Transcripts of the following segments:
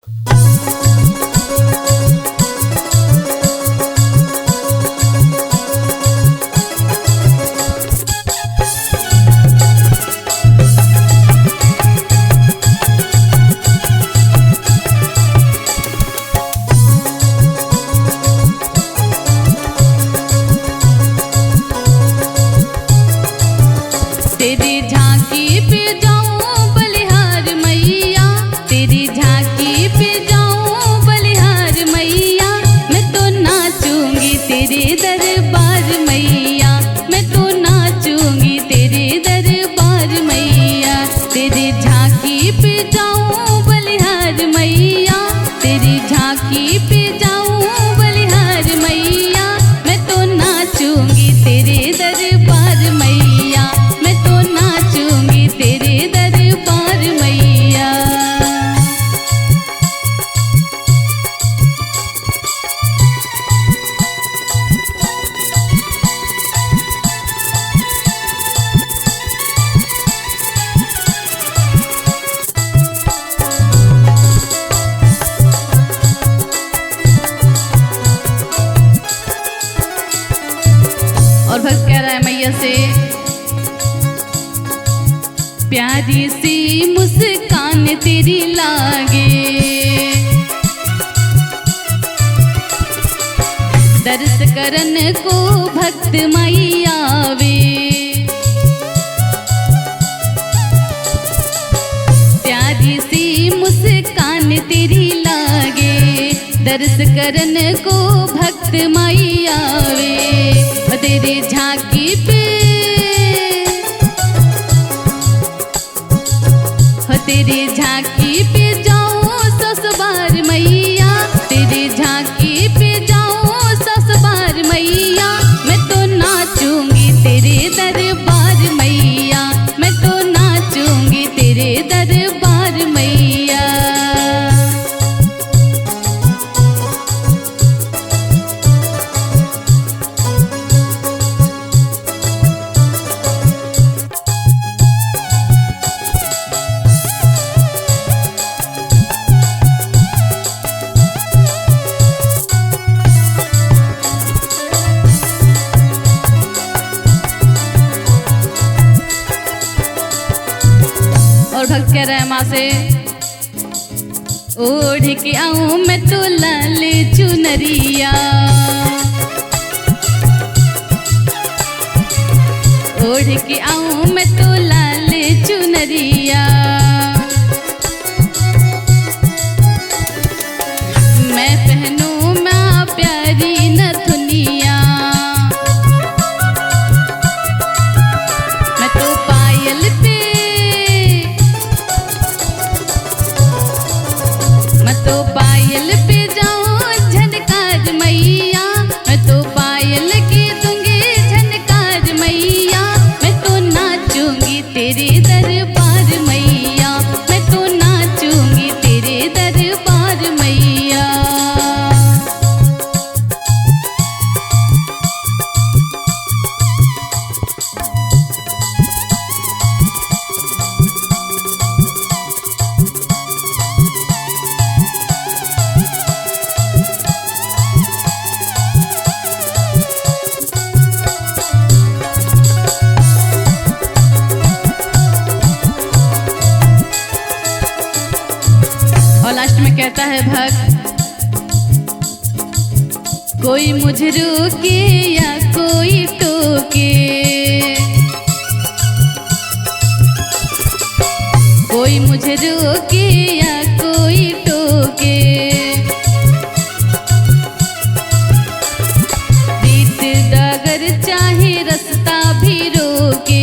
तेरी झांकी पे जाऊं बलिहार मैया, तेरी झांकी पे जाऊं बलिहार मैया, मैं तो नाचूंगी तेरे दरबार मैया, मैं तो नाचूंगी तेरे दरबार मैया। तेरी झांकी पे जाऊं बलिहार मैया, तेरी झांकी पे जाऊं बलिहार मैया, मैं तो नाचूंगी तेरे दरबार मैया, तेरे दरबार मैया। और भक्त कह रहा है मैया से, प्यारी सी मुस्कान तेरी लागे, दर्श करन को भक्त मैया आवे। प्यारी सी मुस्कान तेरी लागे, दर्श करन को भक्त मैया आवे। तेरे झांकी पे, तेरी झांकी पे जाऊं 100 बार मैया, तेरी झांकी पे जाऊं 100 बार मैया, मैं तो नाचूंगी तेरे दरबार मैया, मैं तो नाचूंगी तेरे दरबार मैया। और भक्त कह रहा है माँ से, ओढ़ के आऊं मैं तो लाल चुनरिया, ओढ़ के आऊं मैं तो लाल चुनरिया, मैं पहनूं माँ प्यारी नथुनिया, मैं तो पायल पे, मैं तो पायल पे जाऊं झनकार मैया, मैं तो पायल के दूंगी झनकार मैया, मैं तो नाचूंगी तेरे दरबार मैया, मैं तो नाचूंगी तेरे दरबार मैया। और लास्ट में कहता है भक्त, कोई मुझे रोके या कोई टोके, कोई मुझे रोके या कोई टोके, बीच डगर चाहे रास्ता भी रोके,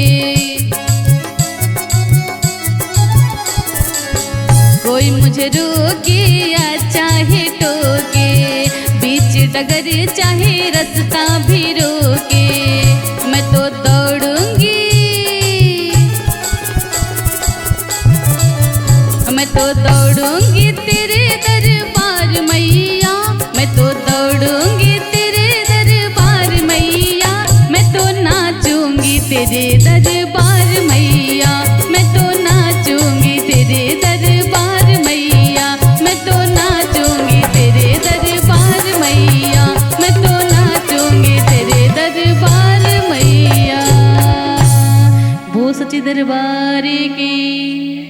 कोई मुझे रोके या चाहे टोके, बीच डगर चाहे रास्ता भी रोके, मैं तो दौड़ूंगी, मैं तो दौड़ूंगी तेरे दरबार मैया, मैं तो दौड़ूंगी तेरे दरबार मैया, मैं तो नाचूंगी तेरे दरबार मैया, मैं तो नाचूंगी तेरे दरबार मैया, मैं तो सच्चे दरबार की।